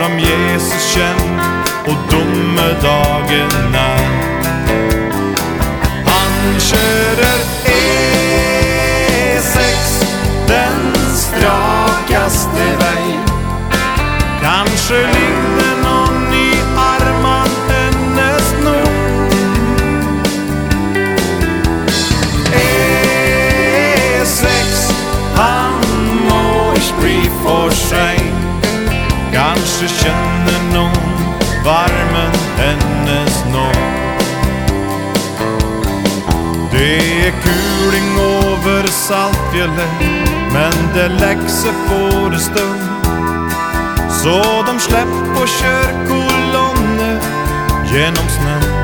om Jesus kjenn, og dommedagen er. Han kjører E6, den strakaste vei. Kanskje ligner noen i armen hennes nå. E6, han må ikke bli for sein. Kanskje kjenner noen varmen hennes nå. Det kuling over Saltfjellet, men det lekser for det stund. Så de slipper å kjøre kolonne gjennom snøen.